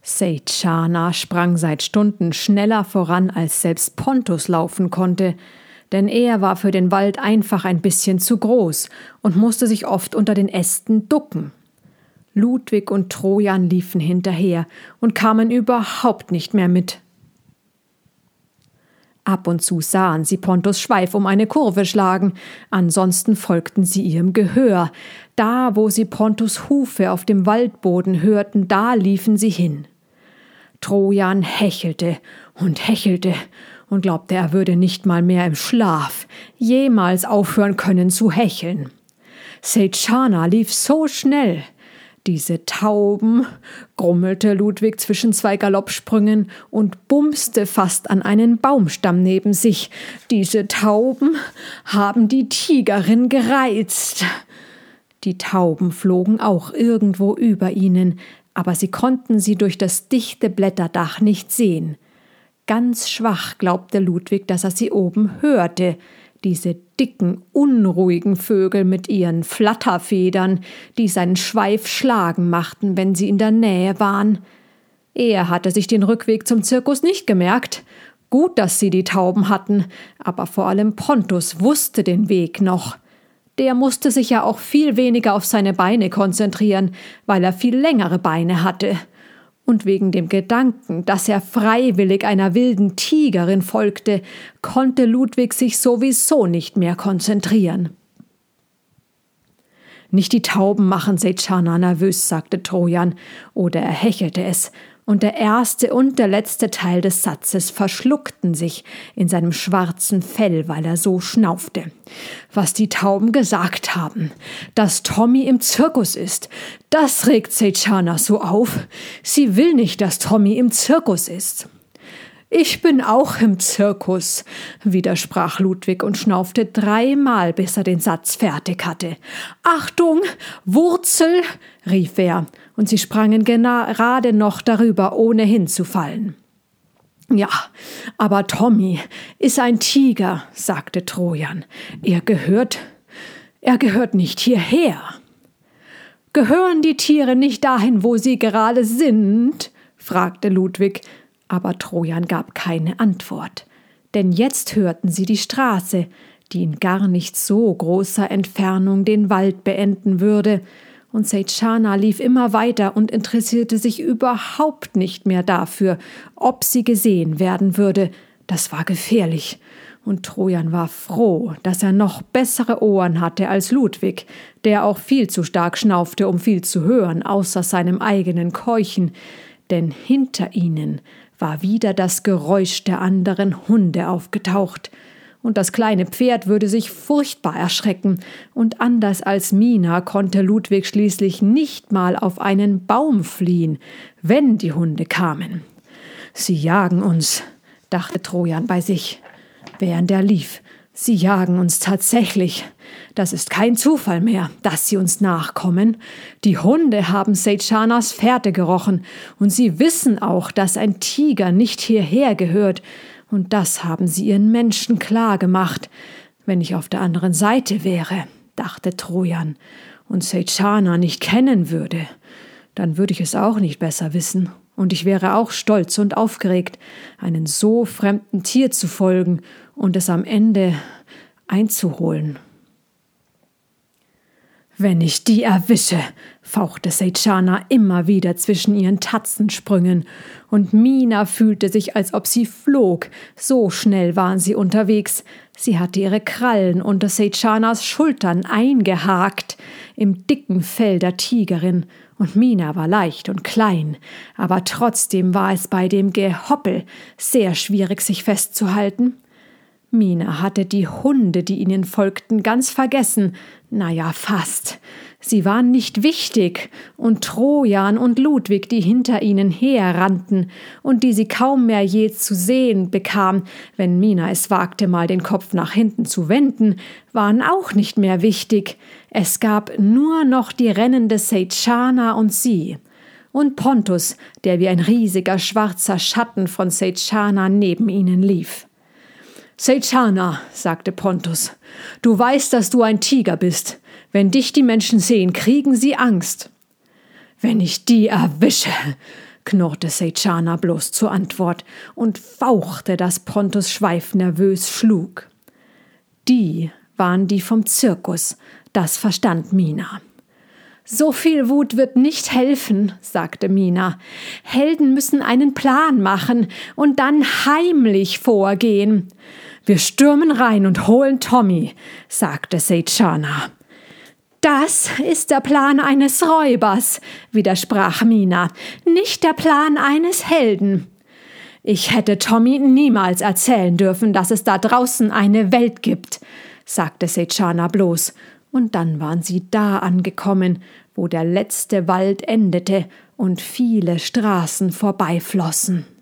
Seytschana sprang seit Stunden schneller voran, als selbst Pontus laufen konnte, denn er war für den Wald einfach ein bisschen zu groß und musste sich oft unter den Ästen ducken. Ludwig und Trojan liefen hinterher und kamen überhaupt nicht mehr mit. Ab und zu sahen sie Pontus Schweif um eine Kurve schlagen, ansonsten folgten sie ihrem Gehör. Da, wo sie Pontus Hufe auf dem Waldboden hörten, da liefen sie hin. Trojan hechelte und glaubte, er würde nicht mal mehr im Schlaf jemals aufhören können zu hecheln. Seytschana lief so schnell. Diese Tauben, grummelte Ludwig zwischen zwei Galoppsprüngen und bumste fast an einen Baumstamm neben sich. Diese Tauben haben die Tigerin gereizt. Die Tauben flogen auch irgendwo über ihnen, aber sie konnten sie durch das dichte Blätterdach nicht sehen. Ganz schwach glaubte Ludwig, dass er sie oben hörte. Diese dicken, unruhigen Vögel mit ihren Flatterfedern, die seinen Schweif schlagen machten, wenn sie in der Nähe waren. Er hatte sich den Rückweg zum Zirkus nicht gemerkt. Gut, dass sie die Tauben hatten, aber vor allem Pontus wusste den Weg noch. Der musste sich ja auch viel weniger auf seine Beine konzentrieren, weil er viel längere Beine hatte. Und wegen dem Gedanken, dass er freiwillig einer wilden Tigerin folgte, konnte Ludwig sich sowieso nicht mehr konzentrieren. »Nicht die Tauben machen Seytschana nervös«, sagte Trojan, oder er hechelte es, und der erste und der letzte Teil des Satzes verschluckten sich in seinem schwarzen Fell, weil er so schnaufte. Was die Tauben gesagt haben, dass Tommy im Zirkus ist, das regt Seytschana so auf. Sie will nicht, dass Tommy im Zirkus ist. »Ich bin auch im Zirkus«, widersprach Ludwig und schnaufte 3-mal, bis er den Satz fertig hatte. »Achtung, Wurzel«, rief er, und sie sprangen gerade noch darüber, ohne hinzufallen. »Ja, aber Tommy ist ein Tiger«, sagte Trojan. Er gehört nicht hierher.« »Gehören die Tiere nicht dahin, wo sie gerade sind?«, fragte Ludwig. Aber Trojan gab keine Antwort, denn jetzt hörten sie die Straße, die in gar nicht so großer Entfernung den Wald beenden würde, und Seytschana lief immer weiter und interessierte sich überhaupt nicht mehr dafür, ob sie gesehen werden würde. Das war gefährlich, und Trojan war froh, dass er noch bessere Ohren hatte als Ludwig, der auch viel zu stark schnaufte, um viel zu hören, außer seinem eigenen Keuchen, denn hinter ihnen war wieder das Geräusch der anderen Hunde aufgetaucht, und das kleine Pferd würde sich furchtbar erschrecken, und anders als Mina konnte Ludwig schließlich nicht mal auf einen Baum fliehen, wenn die Hunde kamen. »Sie jagen uns«, dachte Trojan bei sich, während er lief. »Sie jagen uns tatsächlich. Das ist kein Zufall mehr, dass sie uns nachkommen. Die Hunde haben Seytschanas Fährte gerochen, und sie wissen auch, dass ein Tiger nicht hierher gehört, und das haben sie ihren Menschen klar gemacht. Wenn ich auf der anderen Seite wäre«, dachte Trojan, »und Seytschana nicht kennen würde, dann würde ich es auch nicht besser wissen, und ich wäre auch stolz und aufgeregt, einem so fremden Tier zu folgen und es am Ende einzuholen.« »Wenn ich die erwische«, fauchte Seytschana immer wieder zwischen ihren Tatzensprüngen, und Mina fühlte sich, als ob sie flog, so schnell waren sie unterwegs. Sie hatte ihre Krallen unter Seytschanas Schultern eingehakt, im dicken Fell der Tigerin, und Mina war leicht und klein, aber trotzdem war es bei dem Gehoppel sehr schwierig, sich festzuhalten. Mina hatte die Hunde, die ihnen folgten, ganz vergessen. Naja, fast. Sie waren nicht wichtig, und Trojan und Ludwig, die hinter ihnen herrannten und die sie kaum mehr je zu sehen bekam, wenn Mina es wagte, mal den Kopf nach hinten zu wenden, waren auch nicht mehr wichtig. Es gab nur noch die rennende Seytschana und sie. Und Pontus, der wie ein riesiger schwarzer Schatten von Seytschana neben ihnen lief. »Seytschana«, sagte Pontus, »du weißt, dass du ein Tiger bist. Wenn dich die Menschen sehen, kriegen sie Angst.« »Wenn ich die erwische«, knurrte Seychana bloß zur Antwort und fauchte, dass Pontus Schweif nervös schlug. Die waren die vom Zirkus, das verstand Mina. »So viel Wut wird nicht helfen«, sagte Mina. »Helden müssen einen Plan machen und dann heimlich vorgehen.« »Wir stürmen rein und holen Tommy«, sagte Seychana. »Das ist der Plan eines Räubers«, widersprach Mina, »nicht der Plan eines Helden.« »Ich hätte Tommy niemals erzählen dürfen, dass es da draußen eine Welt gibt«, sagte Seychana bloß. Und dann waren sie da angekommen, wo der letzte Wald endete und viele Straßen vorbeiflossen.